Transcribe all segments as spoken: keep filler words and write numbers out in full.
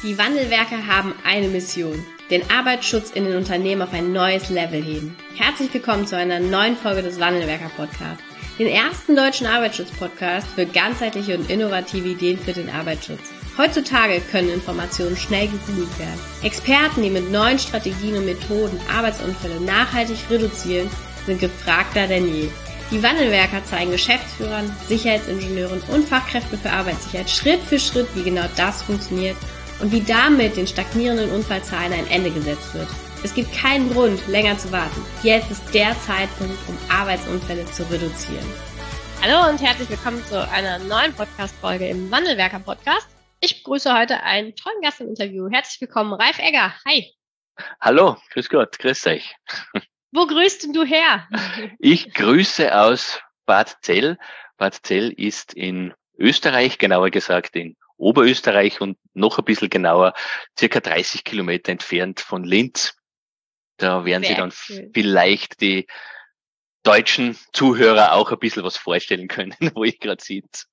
Die Wandelwerker haben eine Mission: den Arbeitsschutz in den Unternehmen auf ein neues Level heben. Herzlich willkommen zu einer neuen Folge des Wandelwerker-Podcasts, den ersten deutschen Arbeitsschutz-Podcast für ganzheitliche und innovative Ideen für den Arbeitsschutz. Heutzutage können Informationen schnell gegoogelt werden. Experten, die mit neuen Strategien und Methoden Arbeitsunfälle nachhaltig reduzieren, sind gefragter denn je. Die Wandelwerker zeigen Geschäftsführern, Sicherheitsingenieuren und Fachkräften für Arbeitssicherheit Schritt für Schritt, wie genau das funktioniert und wie damit den stagnierenden Unfallzahlen ein Ende gesetzt wird. Es gibt keinen Grund, länger zu warten. Jetzt ist der Zeitpunkt, um Arbeitsunfälle zu reduzieren. Hallo und herzlich willkommen zu einer neuen Podcast-Folge im Wandelwerker-Podcast. Ich begrüße heute einen tollen Gast im Interview. Herzlich willkommen, Ralf Egger. Hi. Hallo, grüß Gott, grüß euch. Wo grüßt denn du her? Ich grüße aus Bad Zell. Bad Zell ist in Österreich, genauer gesagt in Oberösterreich und noch ein bisschen genauer, circa dreißig Kilometer entfernt von Linz. Da werden sich dann cool. Vielleicht die deutschen Zuhörer auch ein bisschen was vorstellen können, wo ich gerade sitze.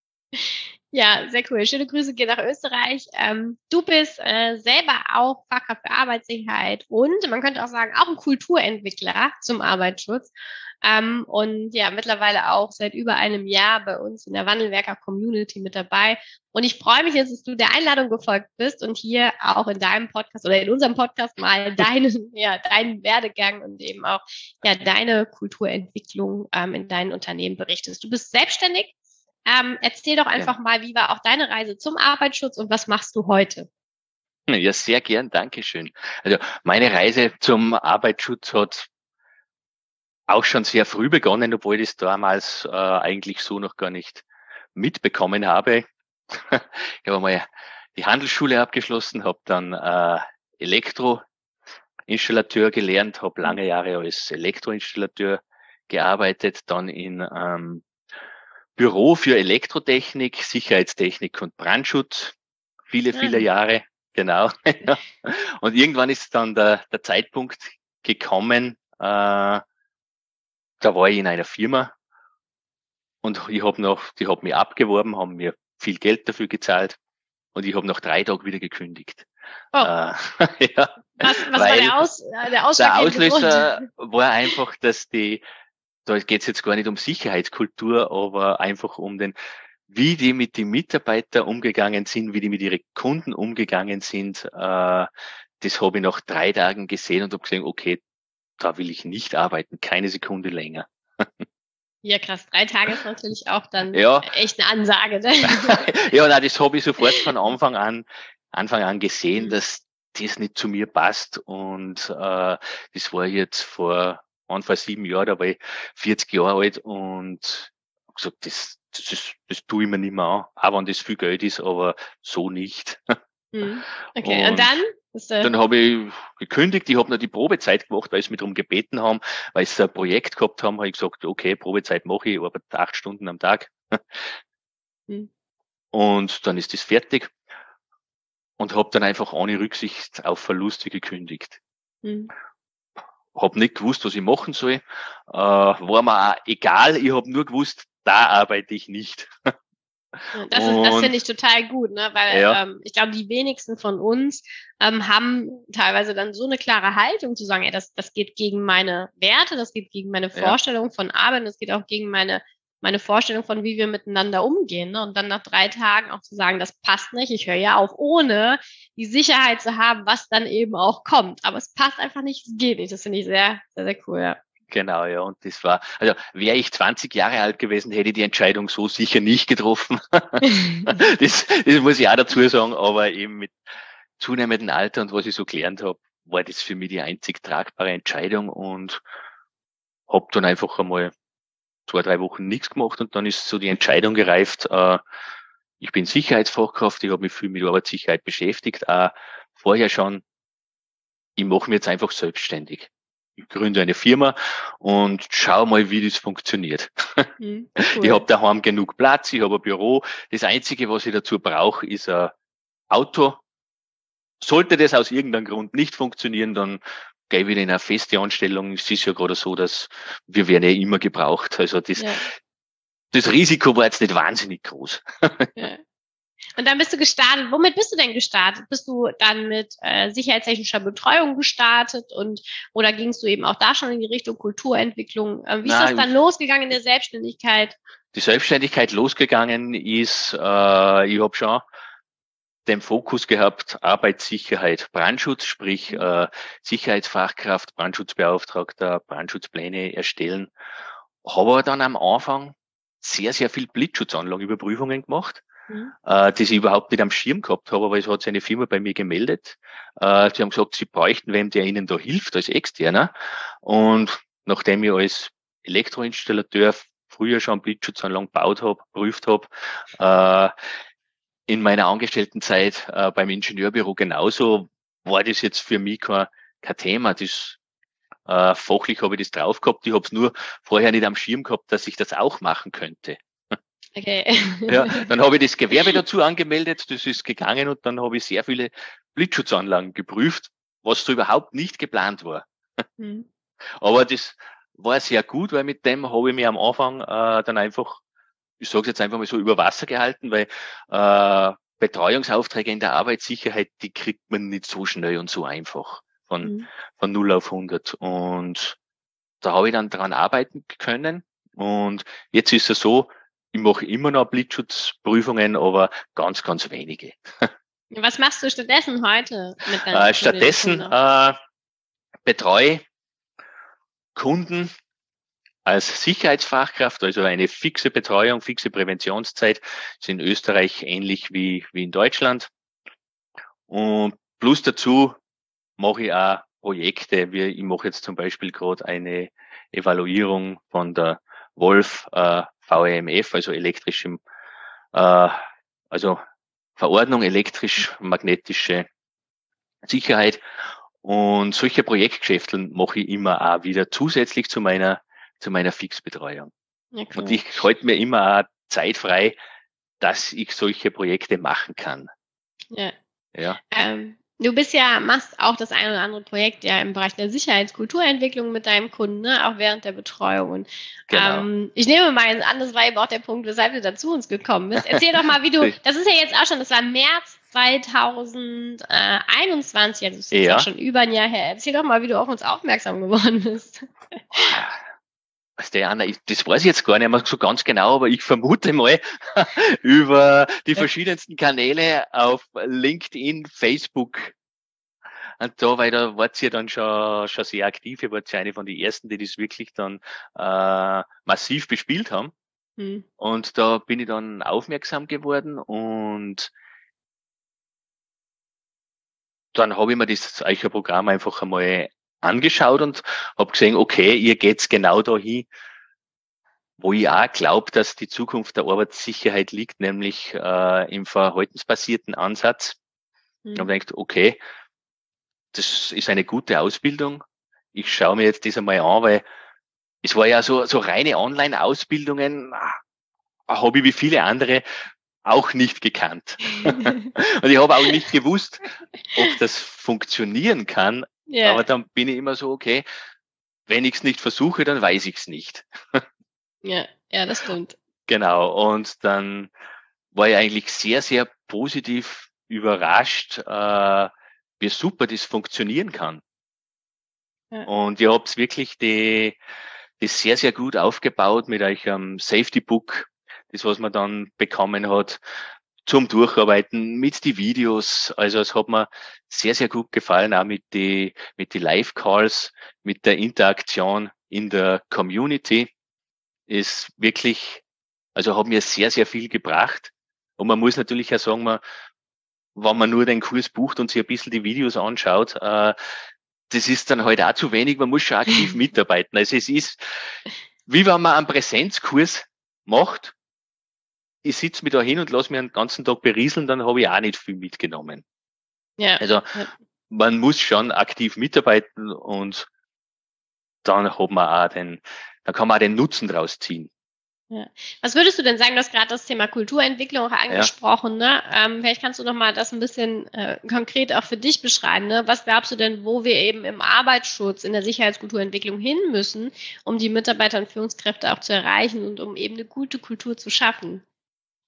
Ja, sehr cool. Schöne Grüße gehen nach Österreich. Ähm, du bist äh, selber auch Fachkraft für Arbeitssicherheit und man könnte auch sagen, auch ein Kulturentwickler zum Arbeitsschutz. Ähm, und ja, mittlerweile auch seit über einem Jahr bei uns in der Wandelwerker-Community mit dabei. Und ich freue mich jetzt, dass du der Einladung gefolgt bist und hier auch in deinem Podcast oder in unserem Podcast mal deinen, ja, deinen Werdegang und eben auch ja deine Kulturentwicklung ähm, in deinen Unternehmen berichtest. Du bist selbstständig. Ähm, erzähl doch einfach ja. mal, wie war auch deine Reise zum Arbeitsschutz und was machst du heute? Ja, sehr gern, Dankeschön. Also meine Reise zum Arbeitsschutz hat auch schon sehr früh begonnen, obwohl ich das damals äh, eigentlich so noch gar nicht mitbekommen habe. Ich habe mal die Handelsschule abgeschlossen, habe dann äh, Elektroinstallateur gelernt, habe lange Jahre als Elektroinstallateur gearbeitet, dann in ähm, Büro für Elektrotechnik, Sicherheitstechnik und Brandschutz, viele, viele Jahre, genau. Und irgendwann ist dann der, der Zeitpunkt gekommen, äh, da war ich in einer Firma und ich habe noch, die haben mich abgeworben, haben mir viel Geld dafür gezahlt und ich habe nach drei Tagen wieder gekündigt. Oh. Äh, ja, was was war der, Aus, der Ausschlag? Der Auslöser war einfach, dass die Da geht es jetzt gar nicht um Sicherheitskultur, aber einfach um den, wie die mit den Mitarbeitern umgegangen sind, wie die mit ihren Kunden umgegangen sind. Äh, das habe ich nach drei Tagen gesehen und habe gesehen, okay, da will ich nicht arbeiten, keine Sekunde länger. Ja, krass. Drei Tage ist natürlich auch dann ja. echt eine Ansage. Ne? Ja, nein, das habe ich sofort von Anfang an, Anfang an gesehen, mhm. dass das nicht zu mir passt. Und äh, das war jetzt vor Anfang sieben Jahre, da war ich vierzig Jahre alt und hab gesagt, das, das, ist, das tue ich mir nicht mehr an, auch wenn das viel Geld ist, aber so nicht. Hm. Okay, und, und dann? Dann habe ich gekündigt, ich habe noch die Probezeit gemacht, weil sie mich darum gebeten haben, weil sie ein Projekt gehabt haben, habe ich gesagt, okay, Probezeit mache ich, aber acht Stunden am Tag. Hm. Und dann ist das fertig und habe dann einfach ohne Rücksicht auf Verluste gekündigt. Hm. Hab nicht gewusst, was ich machen soll. Äh, war mir auch egal. Ich habe nur gewusst, da arbeite ich nicht. Das, ist, das finde ich total gut, ne? Weil ja. ähm, ich glaube, die wenigsten von uns ähm, haben teilweise dann so eine klare Haltung zu sagen, ey, das, das geht gegen meine Werte, das geht gegen meine Vorstellung ja. von Arbeit, das geht auch gegen meine meine Vorstellung von, wie wir miteinander umgehen. Ne? Und dann nach drei Tagen auch zu sagen, das passt nicht, ich höre ja auf, ohne die Sicherheit zu haben, was dann eben auch kommt. Aber es passt einfach nicht, es geht nicht. Das finde ich sehr, sehr, sehr cool, ja. Genau, ja. Und das war, also wäre ich zwanzig Jahre alt gewesen, hätte ich die Entscheidung so sicher nicht getroffen. das, das muss ich auch dazu sagen, aber eben mit zunehmendem Alter und was ich so gelernt habe, war das für mich die einzig tragbare Entscheidung und habe dann einfach einmal zwei, drei Wochen nichts gemacht und dann ist so die Entscheidung gereift, äh, ich bin Sicherheitsfachkraft, ich habe mich viel mit Arbeitssicherheit beschäftigt, auch vorher schon, ich mache mich jetzt einfach selbstständig. Ich gründe eine Firma und schau mal, wie das funktioniert. Mhm, cool. Ich habe daheim genug Platz, ich habe ein Büro. Das Einzige, was ich dazu brauche, ist ein Auto. Sollte das aus irgendeinem Grund nicht funktionieren, dann gehe ich wieder in eine feste Anstellung. Es ist ja gerade so, dass wir werden ja immer gebraucht. Also das, ja. das Risiko war jetzt nicht wahnsinnig groß. Ja. Und dann bist du gestartet. Womit bist du denn gestartet? Bist du dann mit äh, sicherheitstechnischer Betreuung gestartet und oder gingst du eben auch da schon in die Richtung Kulturentwicklung? Äh, wie ist das Nein, dann losgegangen in der Selbstständigkeit? die Selbstständigkeit losgegangen ist, äh, ich habe schon den Fokus gehabt, Arbeitssicherheit, Brandschutz, sprich äh, Sicherheitsfachkraft, Brandschutzbeauftragter, Brandschutzpläne erstellen. Habe dann am Anfang sehr, sehr viel Blitzschutzanlagenüberprüfungen gemacht, mhm. äh, die ich überhaupt nicht am Schirm gehabt habe, aber es hat sich eine Firma bei mir gemeldet. Äh, sie haben gesagt, sie bräuchten wem, der ihnen da hilft als Externer. Und nachdem ich als Elektroinstallateur früher schon Blitzschutzanlagen gebaut habe, geprüft habe, äh, in meiner Angestelltenzeit äh, beim Ingenieurbüro genauso, war das jetzt für mich kein, kein Thema. Das, äh, fachlich habe ich das drauf gehabt. Ich habe es nur vorher nicht am Schirm gehabt, dass ich das auch machen könnte. Okay. Ja, dann habe ich das Gewerbe dazu angemeldet, das ist gegangen und dann habe ich sehr viele Blitzschutzanlagen geprüft, was so überhaupt nicht geplant war. Mhm. Aber das war sehr gut, weil mit dem habe ich mich am Anfang äh, dann einfach, ich sage jetzt einfach mal so, über Wasser gehalten, weil äh, Betreuungsaufträge in der Arbeitssicherheit, die kriegt man nicht so schnell und so einfach von, mhm. von null auf hundert. Und da habe ich dann dran arbeiten können. Und jetzt ist es so, ich mache immer noch Blitzschutzprüfungen, aber ganz, ganz wenige. Was machst du stattdessen heute? Mit deinen, äh, stattdessen äh, betreue Kunden als Sicherheitsfachkraft, also eine fixe Betreuung, fixe Präventionszeit, ist in Österreich ähnlich wie, wie in Deutschland. Und plus dazu mache ich auch Projekte, wie ich mache jetzt zum Beispiel gerade eine Evaluierung von der Wolf äh, V E M F, also elektrischem, äh, also Verordnung elektrisch-magnetische Sicherheit. Und solche Projektgeschäfte mache ich immer auch wieder zusätzlich zu meiner zu meiner Fixbetreuung. Ja, cool. Und ich halte mir immer auch Zeit frei, dass ich solche Projekte machen kann. Ja. Ja. Ähm, du bist ja, machst auch das ein oder andere Projekt ja im Bereich der Sicherheitskulturentwicklung mit deinem Kunden, ne? Auch während der Betreuung. Und, genau. ähm, ich nehme mal an, das war eben auch der Punkt, weshalb du da zu uns gekommen bist. Erzähl doch mal, wie du, das ist ja jetzt auch schon, das war März zweitausendeinundzwanzig, also das ist jetzt ja auch schon über ein Jahr her. Erzähl doch mal, wie du auf uns aufmerksam geworden bist. Was der Anna, das weiß ich jetzt gar nicht mehr so ganz genau, aber ich vermute mal über die verschiedensten Kanäle auf LinkedIn, Facebook. Und da, weil da wart ihr dann schon, schon sehr aktiv. Ihr wart ja eine von den ersten, die das wirklich dann äh, massiv bespielt haben. Hm. Und da bin ich dann aufmerksam geworden und dann habe ich mir das Eicher-Programm einfach einmal angeschaut und habe gesehen, okay, ihr geht's genau dahin, wo ich auch glaube, dass die Zukunft der Arbeitssicherheit liegt, nämlich äh, im verhaltensbasierten Ansatz. Mhm. Ich habe gedacht, okay, das ist eine gute Ausbildung. Ich schaue mir jetzt das einmal an, weil es war ja so, so reine Online-Ausbildungen, habe ich wie viele andere auch nicht gekannt. Und ich habe auch nicht gewusst, ob das funktionieren kann. Yeah. Aber dann bin ich immer so, okay, wenn ich es nicht versuche, dann weiß ich es nicht. Ja, ja, das stimmt. Genau. Und dann war ich eigentlich sehr, sehr positiv überrascht, äh, wie super das funktionieren kann. Ja. Und ihr habt wirklich die, die sehr, sehr gut aufgebaut mit euch am Safety Book, das, was man dann bekommen hat, zum Durcharbeiten, mit die Videos. Also es hat mir sehr, sehr gut gefallen, auch mit die, mit die Live-Calls, mit der Interaktion in der Community. Ist wirklich, also hat mir sehr, sehr viel gebracht. Und man muss natürlich auch sagen, man, wenn man nur den Kurs bucht und sich ein bisschen die Videos anschaut, äh, das ist dann halt auch zu wenig. Man muss schon aktiv mitarbeiten. Also es ist, wie wenn man einen Präsenzkurs macht, ich sitze mich da hin und lasse mich den ganzen Tag berieseln, dann habe ich auch nicht viel mitgenommen. Ja. Also ja. Man muss schon aktiv mitarbeiten und dann hat man auch den, dann kann man auch den Nutzen draus ziehen. Ja. Was würdest du denn sagen, du hast gerade das Thema Kulturentwicklung auch angesprochen, ja. ne? Ähm, vielleicht kannst du noch mal das ein bisschen äh, konkret auch für dich beschreiben, ne? Was glaubst du denn, wo wir eben im Arbeitsschutz, in der Sicherheitskulturentwicklung hin müssen, um die Mitarbeiter und Führungskräfte auch zu erreichen und um eben eine gute Kultur zu schaffen?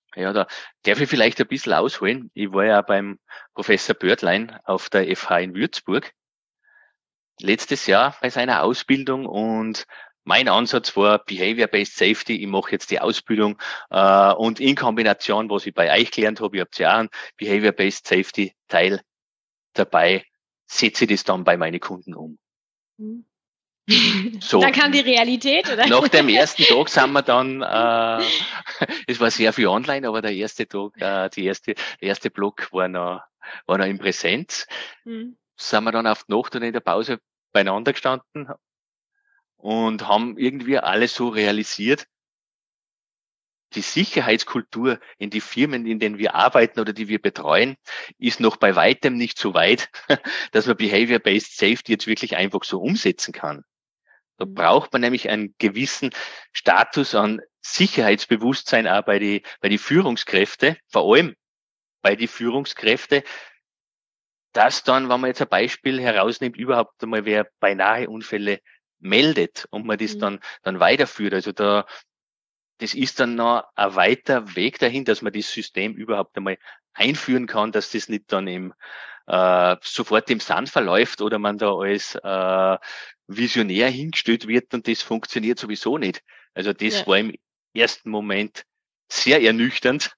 Ja, da darf ich vielleicht ein bisschen ausholen. Ich war ja beim Professor Börtlein auf der F H in Würzburg letztes Jahr bei seiner Ausbildung und mein Ansatz war Behavior-Based Safety. Ich mache jetzt die Ausbildung äh, und in Kombination, was ich bei euch gelernt habe, ich habe ja auch einen Behavior-Based Safety Teil dabei, setze ich das dann bei meinen Kunden um. Mhm. So, dann kam die Realität, oder? Nach dem ersten Tag sind wir dann, äh, es war sehr viel online, aber der erste Tag, äh, die erste, der erste Block war noch, war noch in Präsenz. Mhm. Sind wir dann auf die Nacht und in der Pause beieinander gestanden und haben irgendwie alles so realisiert. Die Sicherheitskultur in die Firmen, in denen wir arbeiten oder die wir betreuen, ist noch bei weitem nicht so weit, dass man Behavior-Based Safety jetzt wirklich einfach so umsetzen kann. Da braucht man nämlich einen gewissen Status an Sicherheitsbewusstsein auch bei die, bei die Führungskräfte, vor allem bei die Führungskräfte, dass dann, wenn man jetzt ein Beispiel herausnimmt, überhaupt einmal wer beinahe Unfälle meldet und man das Mhm. dann, dann weiterführt. Also da, das ist dann noch ein weiter Weg dahin, dass man das System überhaupt einmal einführen kann, dass das nicht dann im, äh, sofort im Sand verläuft oder man da als äh, Visionär hingestellt wird und das funktioniert sowieso nicht. Also das Ja. war im ersten Moment sehr ernüchternd.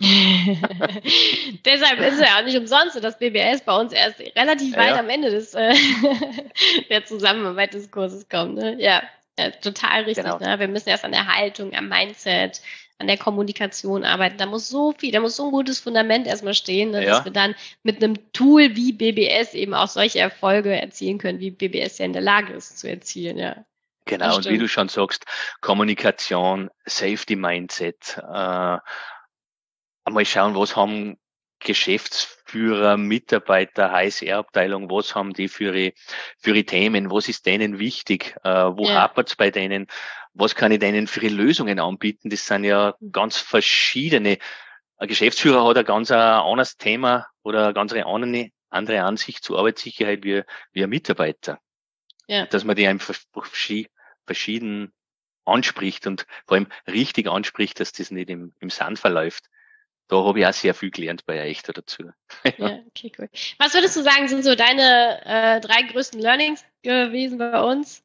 Deshalb ist es ja auch nicht umsonst, dass B B S bei uns erst relativ weit Ja. am Ende des, äh, der Zusammenarbeit des Kurses kommt. Ne? Ja, ja, total richtig. Genau. Ne? Wir müssen erst an der Haltung, am Mindset, an der Kommunikation arbeiten. Da muss so viel, da muss so ein gutes Fundament erstmal stehen, ne, Ja. dass wir dann mit einem Tool wie B B S eben auch solche Erfolge erzielen können, wie B B S ja in der Lage ist zu erzielen. Ja. Genau, und wie du schon sagst, Kommunikation, Safety Mindset, äh, einmal schauen, was haben Geschäftsführer, Mitarbeiter, H S R-Abteilung, was haben die für ihre, für ihre Themen, was ist denen wichtig, äh, wo Ja. hapert's bei denen, was kann ich denen für ihre Lösungen anbieten, das sind ja ganz verschiedene. Ein Geschäftsführer hat ein ganz ein anderes Thema oder eine ganz andere, andere Ansicht zur Arbeitssicherheit wie, wie ein Mitarbeiter. Ja. Dass man die einfach verschieden anspricht und vor allem richtig anspricht, dass das nicht im, im Sand verläuft. Da habe ich auch sehr viel gelernt bei euch da dazu. Ja, okay, cool. Was würdest du sagen, sind so deine äh, drei größten Learnings gewesen bei uns?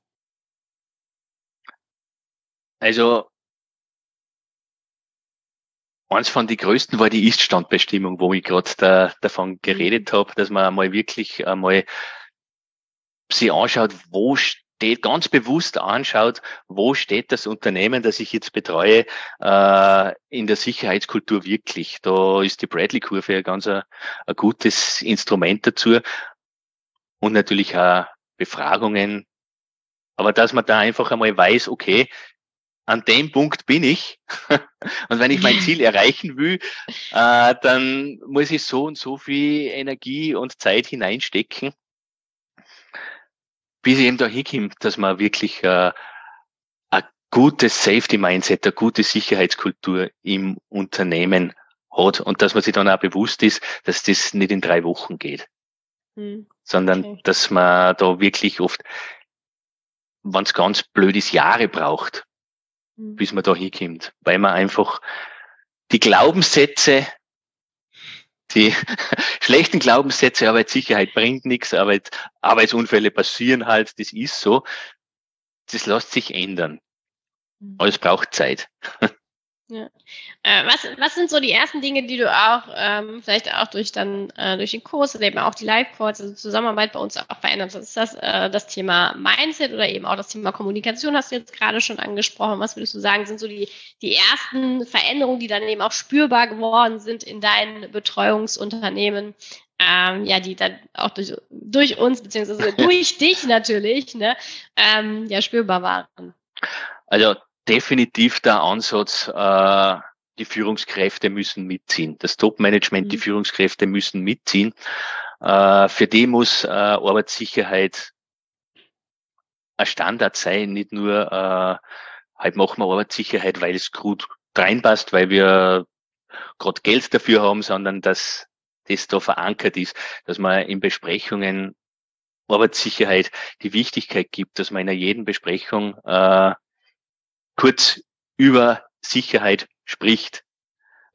Also, eins von den größten war die Ist-Standbestimmung, wo ich gerade da, davon geredet mhm. habe, dass man einmal wirklich einmal sich anschaut, wo steht, ganz bewusst anschaut, wo steht das Unternehmen, das ich jetzt betreue, äh, in der Sicherheitskultur wirklich. Da ist die Bradley-Kurve ein ganz ein, ein gutes Instrument dazu. Und natürlich auch Befragungen. Aber dass man da einfach einmal weiß, okay, an dem Punkt bin ich. Und wenn ich mein Ziel erreichen will, äh, dann muss ich so und so viel Energie und Zeit hineinstecken, bis ich eben da hinkomme, dass man wirklich äh, ein gutes Safety-Mindset, eine gute Sicherheitskultur im Unternehmen hat und dass man sich dann auch bewusst ist, dass das nicht in drei Wochen geht, hm. sondern okay. dass man da wirklich oft, wenn es ganz blöd ist, Jahre braucht, hm. bis man da hinkommt, weil man einfach die Glaubenssätze, die schlechten Glaubenssätze, Arbeitssicherheit bringt nichts, Arbeit, Arbeitsunfälle passieren halt, das ist so, das lässt sich ändern. Aber es braucht Zeit. Ja. Äh, was, was sind so die ersten Dinge, die du auch ähm, vielleicht auch durch dann äh, durch den Kurs oder eben auch die Live-Calls, also Zusammenarbeit bei uns auch verändert hast? Ist das äh, das Thema Mindset oder eben auch das Thema Kommunikation, hast du jetzt gerade schon angesprochen? Was würdest du sagen, sind so die, die ersten Veränderungen, die dann eben auch spürbar geworden sind in deinen Betreuungsunternehmen? Ähm, ja, die dann auch durch, durch uns, beziehungsweise durch dich natürlich, ne, ähm, ja, spürbar waren. Also definitiv der Ansatz, äh, die Führungskräfte müssen mitziehen. Das Top-Management, mhm. die Führungskräfte müssen mitziehen. Äh, für die muss äh, Arbeitssicherheit ein Standard sein, nicht nur äh, halt machen wir Arbeitssicherheit, weil es gut reinpasst, weil wir gerade Geld dafür haben, sondern dass das da verankert ist, dass man in Besprechungen Arbeitssicherheit die Wichtigkeit gibt, dass man in jeder Besprechung äh, kurz über Sicherheit spricht.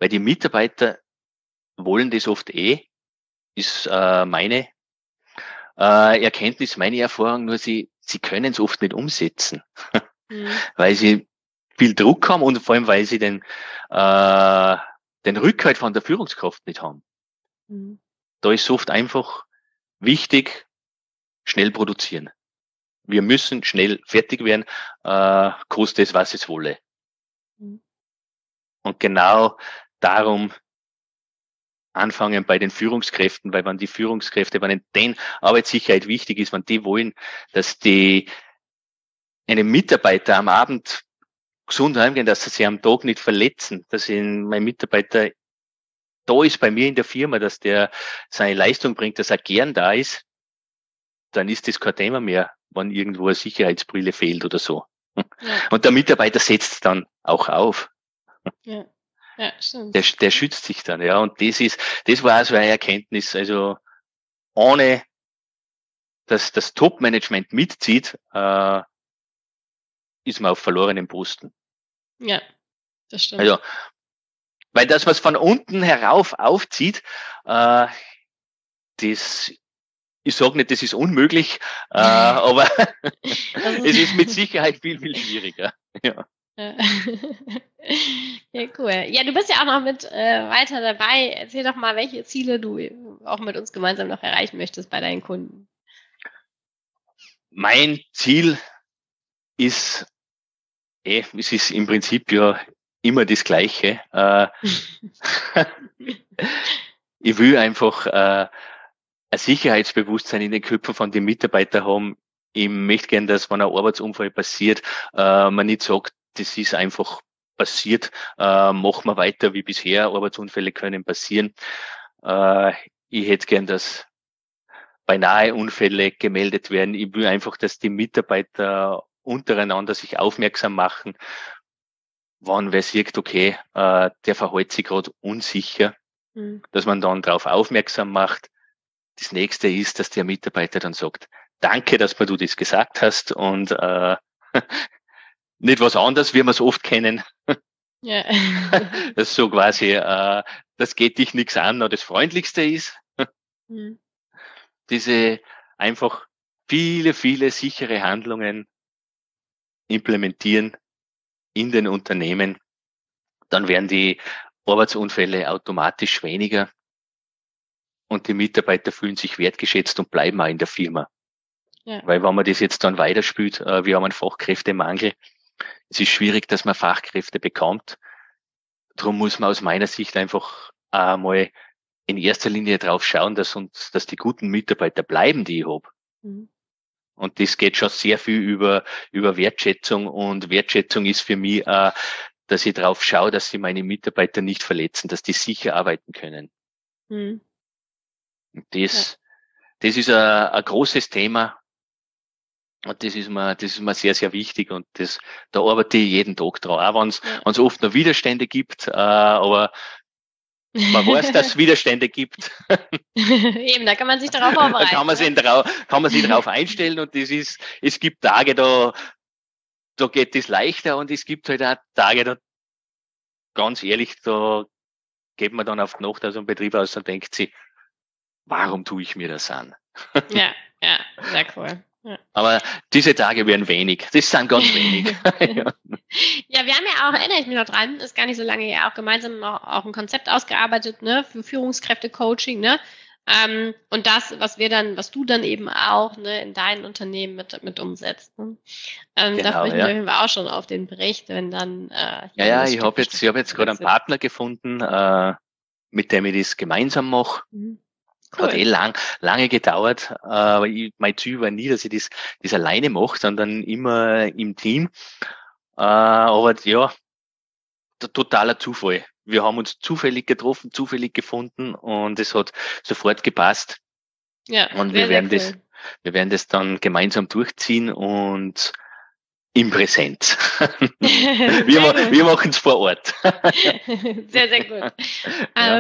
weil die Mitarbeiter wollen das oft eh, ist äh, meine äh, Erkenntnis, meine Erfahrung, nur sie, sie können es oft nicht umsetzen, Mhm. weil sie viel Druck haben und vor allem, weil sie den, äh, den Rückhalt von der Führungskraft nicht haben. Mhm. Da ist oft einfach wichtig, schnell produzieren. Wir müssen schnell fertig werden, äh, koste es, was es wolle. Mhm. Und genau darum anfangen bei den Führungskräften, weil wenn die Führungskräfte, wenn denen Arbeitssicherheit wichtig ist, wenn die wollen, dass die einen Mitarbeiter am Abend gesund heimgehen, dass sie sich am Tag nicht verletzen, dass ihn, mein Mitarbeiter da ist bei mir in der Firma, dass der seine Leistung bringt, dass er gern da ist, dann ist das kein Thema mehr, wenn irgendwo eine Sicherheitsbrille fehlt oder so. Ja. Und der Mitarbeiter setzt es dann auch auf. Ja. Ja, stimmt. Der, der schützt sich dann, ja. Und das ist, das war so eine Erkenntnis. Also ohne dass das Top-Management mitzieht, äh, ist man auf verlorenen Posten. Ja, das stimmt. Also, weil das, was von unten herauf aufzieht, äh, das, ich sage nicht, das ist unmöglich, äh, aber es ist mit Sicherheit viel, viel schwieriger. Ja. Ja. Ja, cool. Ja, du bist ja auch noch mit äh, weiter dabei. Erzähl doch mal, welche Ziele du auch mit uns gemeinsam noch erreichen möchtest bei deinen Kunden. Mein Ziel ist, eh, es ist im Prinzip ja immer das Gleiche. Äh, ich will einfach äh, ein Sicherheitsbewusstsein in den Köpfen von den Mitarbeitern haben. Ich möchte gerne, dass, wenn ein Arbeitsunfall passiert, äh, man nicht sagt, das ist einfach passiert, äh, machen wir weiter wie bisher, Arbeitsunfälle können passieren. Äh, ich hätte gern, dass beinahe Unfälle gemeldet werden. Ich will einfach, dass die Mitarbeiter untereinander sich aufmerksam machen, wann wer sieht, okay, äh, der verhält sich gerade unsicher, Mhm. dass man dann darauf aufmerksam macht. Das nächste ist, dass der Mitarbeiter dann sagt, danke, dass du das gesagt hast und äh, nicht was anderes, wie wir es oft kennen. Ja. Das so quasi, äh, das geht dich nichts an, oder das Freundlichste ist. Mhm. Diese einfach viele, viele sichere Handlungen implementieren in den Unternehmen, dann werden die Arbeitsunfälle automatisch weniger und die Mitarbeiter fühlen sich wertgeschätzt und bleiben auch in der Firma. Ja. Weil wenn man das jetzt dann weiterspielt, äh, wir haben einen Fachkräftemangel, es ist schwierig, dass man Fachkräfte bekommt. Darum muss man aus meiner Sicht einfach einmal in erster Linie drauf schauen, dass uns, dass die guten Mitarbeiter bleiben, die ich habe. Mhm. Und das geht schon sehr viel über, über Wertschätzung. Und Wertschätzung ist für mich, äh, dass ich drauf schaue, dass sie meine Mitarbeiter nicht verletzen, dass die sicher arbeiten können. Mhm. Und das, ja. das ist ein, ein großes Thema. Und das ist mir, das ist mir sehr, sehr wichtig. Und das, da arbeite ich jeden Tag dran. Auch wenn es, Ja. wenn es oft noch Widerstände gibt, äh, aber man weiß, dass es Widerstände gibt. Eben, da kann man sich darauf vorbereiten. Da kann man sich, ne? drauf, kann man sich darauf einstellen und das ist, es gibt Tage, da, da geht es leichter und es gibt halt auch Tage, da, ganz ehrlich, da geht man dann auf die Nacht aus dem Betrieb aus und denkt sich, warum tue ich mir das an? Ja, ja, sehr cool. Ja. Aber diese Tage werden wenig. Das sind ganz wenig. Ja. Ja, wir haben ja auch, erinnere ich mich noch dran, ist gar nicht so lange ja auch gemeinsam noch, auch ein Konzept ausgearbeitet, ne, für Führungskräfte-Coaching, ne? Ähm, und das, was wir dann, was du dann eben auch, ne, in deinen Unternehmen mit, mit umsetzt. Ne? Ähm, da Genau, freue ich mich ja. auf jeden Fall auch schon auf den Bericht, wenn dann äh, Ja, ja, das ich Stück habe für jetzt, Stück ich habe jetzt gerade einen umgesetzt Partner gefunden, äh, mit dem ich das gemeinsam mache. wird. Mhm. Hat Cool. eh lang, lange gedauert, äh, aber ich, mein Ziel war nie, dass ich das, das alleine mache, sondern immer im Team. Äh, aber ja, t- totaler Zufall. Wir haben uns zufällig getroffen, zufällig gefunden und es hat sofort gepasst. Ja, Und sehr, wir werden sehr das, cool. wir werden das dann gemeinsam durchziehen und im Präsenz. wir Sehr ma- gut. wir machen es vor Ort. Sehr, sehr gut. Ja. Ähm,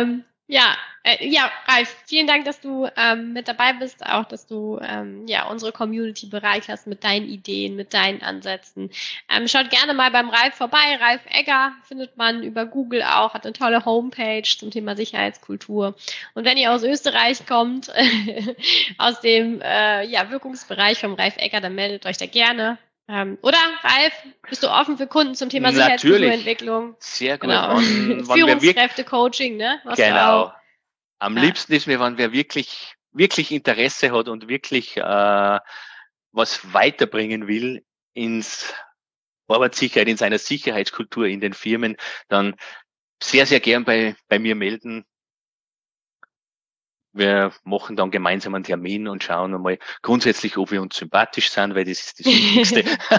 Ja, äh, ja, Ralf, vielen Dank, dass du ähm, mit dabei bist, auch dass du ähm, ja unsere Community bereicherst mit deinen Ideen, mit deinen Ansätzen. Ähm, schaut gerne mal beim Ralf vorbei. Ralf Egger findet man über Google auch, hat eine tolle Homepage zum Thema Sicherheitskultur. Und wenn ihr aus Österreich kommt, aus dem äh, ja, Wirkungsbereich vom Ralf Egger, dann meldet euch da gerne. Ähm, oder, Ralf, bist du offen für Kunden zum Thema Natürlich, Sicherheitskulturentwicklung? sehr gut. Genau. Wann, wann wir wirklich, Führungskräfte-Coaching, ne? Machst du auch. genau. Am Ja. liebsten ist mir, wenn wer wirklich, wirklich Interesse hat und wirklich äh, was weiterbringen will ins Arbeitssicherheit, in seiner Sicherheitskultur in den Firmen, dann sehr, sehr gern bei, bei mir melden. Wir machen dann gemeinsam einen Termin und schauen einmal grundsätzlich, ob wir uns sympathisch sind, weil das ist das Wichtigste.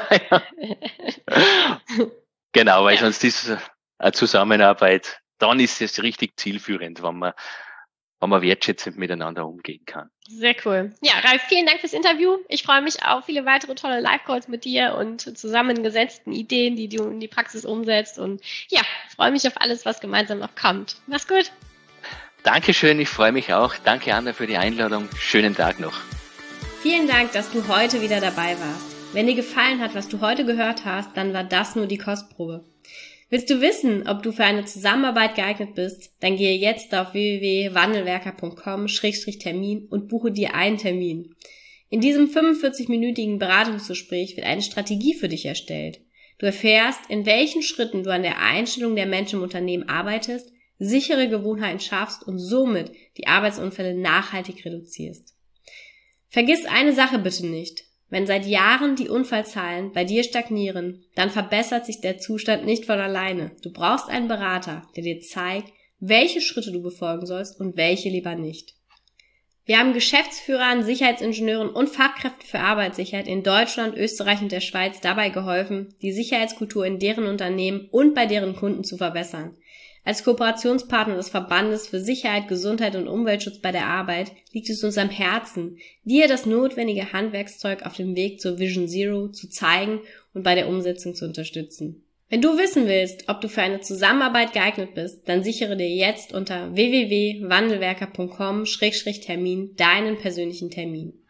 Genau, weil Ja. sonst ist eine Zusammenarbeit, dann ist es richtig zielführend, wenn man, wenn man wertschätzend miteinander umgehen kann. Sehr cool. Ja, Ralf, vielen Dank fürs Interview. Ich freue mich auf viele weitere tolle Live-Calls mit dir und zusammengesetzten Ideen, die du in die Praxis umsetzt. Und ja, freue mich auf alles, was gemeinsam noch kommt. Mach's gut. Dankeschön, ich freue mich auch. Danke, Anna, für die Einladung. Schönen Tag noch. Vielen Dank, dass du heute wieder dabei warst. Wenn dir gefallen hat, was du heute gehört hast, dann war das nur die Kostprobe. Willst du wissen, ob du für eine Zusammenarbeit geeignet bist? Dann gehe jetzt auf w w w punkt wandelwerker punkt com Schrägstrich Termin und buche dir einen Termin. In diesem fünfundvierzig-minütigen Beratungsgespräch wird eine Strategie für dich erstellt. Du erfährst, in welchen Schritten du an der Einstellung der Menschen im Unternehmen arbeitest, sichere Gewohnheiten schaffst und somit die Arbeitsunfälle nachhaltig reduzierst. Vergiss eine Sache bitte nicht. Wenn seit Jahren die Unfallzahlen bei dir stagnieren, dann verbessert sich der Zustand nicht von alleine. Du brauchst einen Berater, der dir zeigt, welche Schritte du befolgen sollst und welche lieber nicht. Wir haben Geschäftsführern, Sicherheitsingenieuren und Fachkräften für Arbeitssicherheit in Deutschland, Österreich und der Schweiz dabei geholfen, die Sicherheitskultur in deren Unternehmen und bei deren Kunden zu verbessern. Als Kooperationspartner des Verbandes für Sicherheit, Gesundheit und Umweltschutz bei der Arbeit liegt es uns am Herzen, dir das notwendige Handwerkszeug auf dem Weg zur Vision Zero zu zeigen und bei der Umsetzung zu unterstützen. Wenn du wissen willst, ob du für eine Zusammenarbeit geeignet bist, dann sichere dir jetzt unter w w w punkt wandelwerker punkt com Schrägstrich Termin deinen persönlichen Termin.